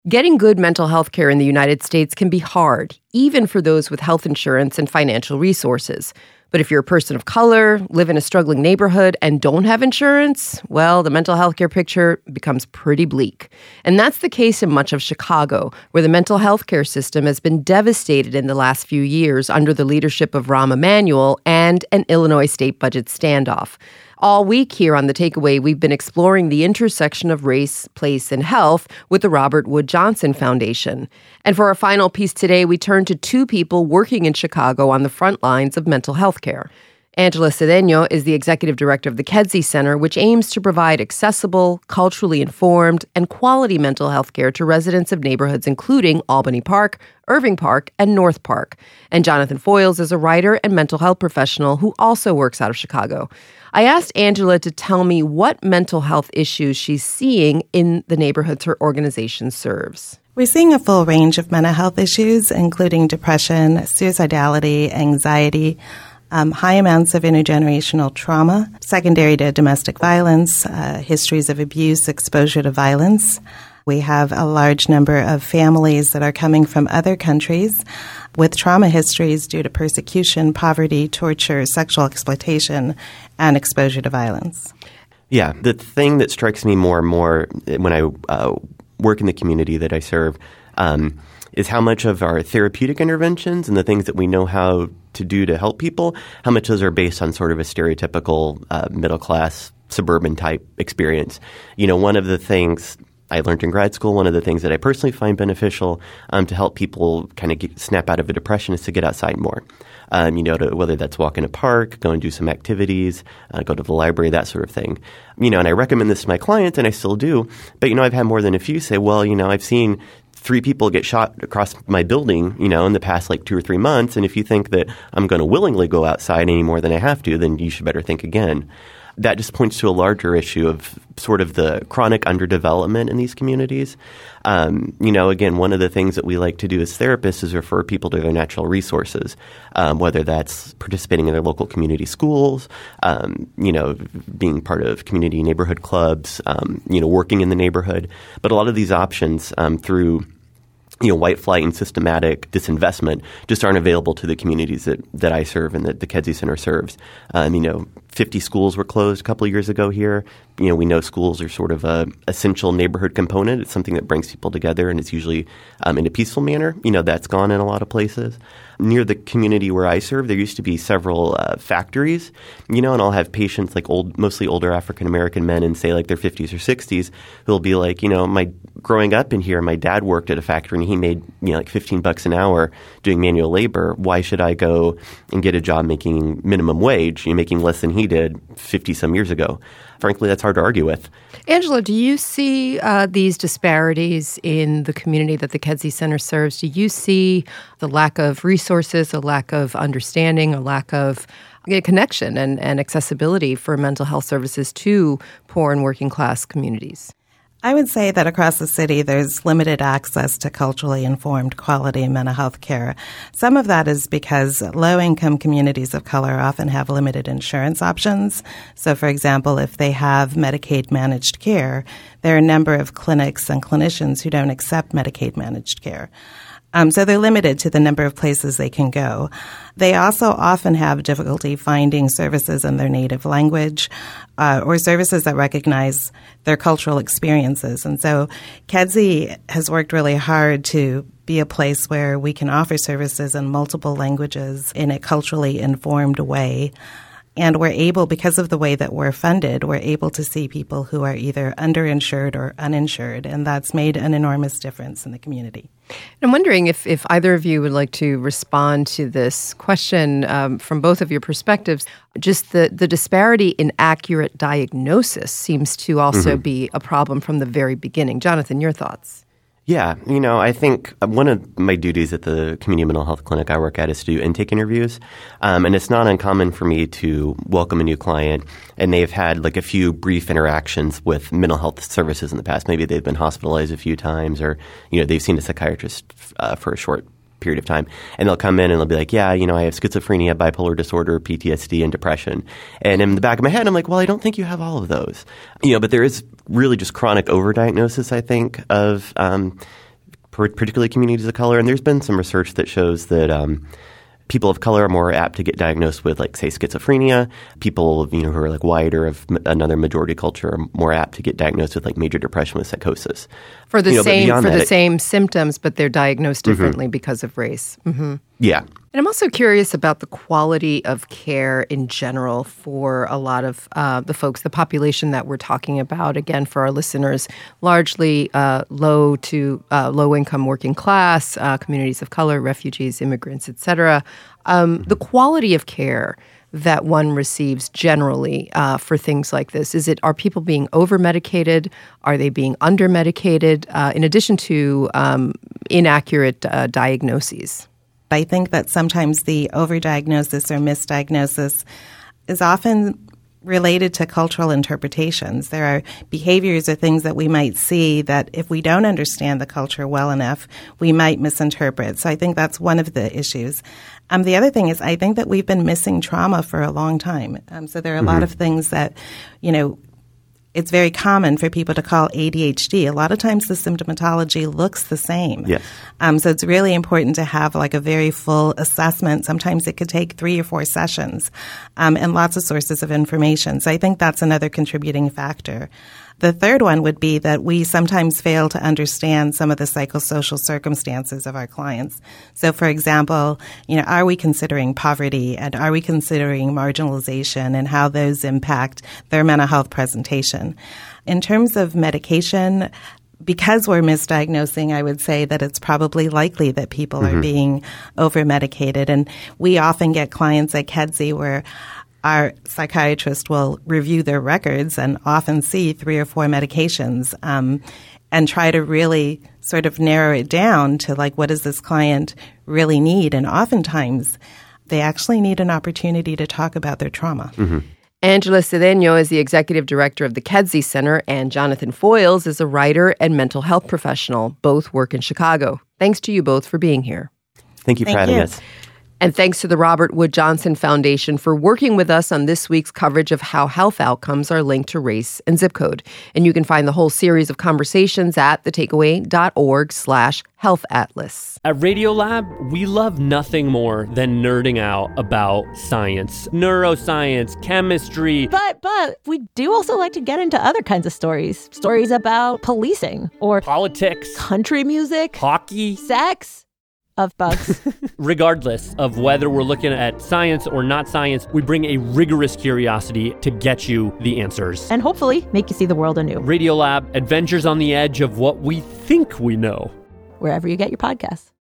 Getting good mental health care in the United States can be hard, even for those with health insurance and financial resources. But if you're a person of color, live in a struggling neighborhood, and don't have insurance, well, the mental health care picture becomes pretty bleak. And that's the case in much of Chicago, where the mental health care system has been devastated in the last few years under the leadership of Rahm Emanuel and an Illinois state budget standoff. All week here on The Takeaway, we've been exploring the intersection of race, place, and health with the Robert Wood Johnson Foundation. And for our final piece today, we turn to two people working in Chicago on the front lines of mental health care. Angela Cedeno is the executive director of the Kedzie Center, which aims to provide accessible, culturally informed, and quality mental health care to residents of neighborhoods including Albany Park, Irving Park, and North Park. And Jonathan Foyles is a writer and mental health professional who also works out of Chicago. I asked Angela to tell me what mental health issues she's seeing in the neighborhoods her organization serves. We're seeing a full range of mental health issues, including depression, suicidality, anxiety, high amounts of intergenerational trauma, secondary to domestic violence, histories of abuse, exposure to violence. We have a large number of families that are coming from other countries with trauma histories due to persecution, poverty, torture, sexual exploitation, and exposure to violence. Yeah, the thing that strikes me more and more when I work in the community that I serve is how much of our therapeutic interventions and the things that we know how to do to help people, how much those are based on sort of a stereotypical middle-class, suburban-type experience. You know, one of the things I learned in grad school, one of the things that I personally find beneficial to help people kind of snap out of a depression is to get outside more. Whether that's walk in a park, go and do some activities, go to the library, that sort of thing. And I recommend this to my clients, and I still do. But, I've had more than a few say, well, I've seen 3 people get shot across my building, in the past 2 or 3 months. And if you think that I'm going to willingly go outside any more than I have to, then you should better think again. That just points to a larger issue of sort of the chronic underdevelopment in these communities. Again, one of the things that we like to do as therapists is refer people to their natural resources, whether that's participating in their local community schools, being part of community neighborhood clubs, working in the neighborhood. But a lot of these options through white flight and systematic disinvestment just aren't available to the communities that I serve and that the Kedzie Center serves. 50 schools were closed a couple of years ago here. We know schools are sort of a essential neighborhood component. It's something that brings people together, and it's usually in a peaceful manner. That's gone in a lot of places. Near the community where I serve, there used to be several factories, and I'll have patients mostly older African-American men in, say, their 50s or 60s who'll be like, growing up in here, my dad worked at a factory and he made, $15 an hour doing manual labor. Why should I go and get a job making minimum wage, making less than he did 50-some years ago? Frankly, that's hard to argue with. Angela, do you see these disparities in the community that the Kedzie Center serves? Do you see the lack of resources, a lack of understanding, a lack of connection and accessibility for mental health services to poor and working class communities? I would say that across the city, there's limited access to culturally informed quality mental health care. Some of that is because low-income communities of color often have limited insurance options. So, for example, if they have Medicaid-managed care, there are a number of clinics and clinicians who don't accept Medicaid-managed care. So they're limited to the number of places they can go. They also often have difficulty finding services in their native language or services that recognize their cultural experiences. And so Kedzie has worked really hard to be a place where we can offer services in multiple languages in a culturally informed way. And we're able, because of the way that we're funded, we're able to see people who are either underinsured or uninsured, and that's made an enormous difference in the community. I'm wondering if either of you would like to respond to this question from both of your perspectives. Just the disparity in accurate diagnosis seems to also be a problem from the very beginning. Jonathan, your thoughts? Yeah, I think one of my duties at the community mental health clinic I work at is to do intake interviews. And it's not uncommon for me to welcome a new client and they've had a few brief interactions with mental health services in the past. Maybe they've been hospitalized a few times or, they've seen a psychiatrist for a short period of time. And they'll come in and they'll be like, I have schizophrenia, bipolar disorder, PTSD, and depression. And in the back of my head, I'm like, well, I don't think you have all of those. But there is really just chronic overdiagnosis, I think, of particularly communities of color. And there's been some research that shows that people of color are more apt to get diagnosed with, like, say, schizophrenia. People, who are like white or of another majority culture are more apt to get diagnosed with, like, major depression with psychosis. For the same symptoms, but they're diagnosed differently because of race. Mm-hmm. Yeah. And I'm also curious about the quality of care in general for a lot of the folks, the population that we're talking about. Again, for our listeners, largely low-income working class, communities of color, refugees, immigrants, et cetera. The quality of care that one receives generally for things like this, are people being over-medicated? Are they being under-medicated? In addition to inaccurate diagnoses? I think that sometimes the overdiagnosis or misdiagnosis is often related to cultural interpretations. There are behaviors or things that we might see that if we don't understand the culture well enough, we might misinterpret. So I think that's one of the issues. The other thing is I think that we've been missing trauma for a long time. So there are a lot of things that, it's very common for people to call ADHD. A lot of times the symptomatology looks the same. Yes. So it's really important to have like a very full assessment. Sometimes it could take 3 or 4 sessions and lots of sources of information. So I think that's another contributing factor. The third one would be that we sometimes fail to understand some of the psychosocial circumstances of our clients. So, for example, are we considering poverty and are we considering marginalization and how those impact their mental health presentation? In terms of medication, because we're misdiagnosing, I would say that it's probably likely that people are being over-medicated. And we often get clients at Kedzie where our psychiatrist will review their records and often see 3 or 4 medications and try to really sort of narrow it down to, like, what does this client really need? And oftentimes they actually need an opportunity to talk about their trauma. Angela Cedeno is the executive director of the Kedzie Center, and Jonathan Foyles is a writer and mental health professional. Both work in Chicago. Thanks to you both for being here. Thank you for having us. And thanks to the Robert Wood Johnson Foundation for working with us on this week's coverage of how health outcomes are linked to race and zip code. And you can find the whole series of conversations at thetakeaway.org/health-atlas. At Radiolab, we love nothing more than nerding out about science, neuroscience, chemistry. But we do also like to get into other kinds of stories. Stories about policing or politics, country music, hockey, sex. Of bugs. Regardless of whether we're looking at science or not science, we bring a rigorous curiosity to get you the answers. And hopefully make you see the world anew. Radiolab, adventures on the edge of what we think we know. Wherever you get your podcasts.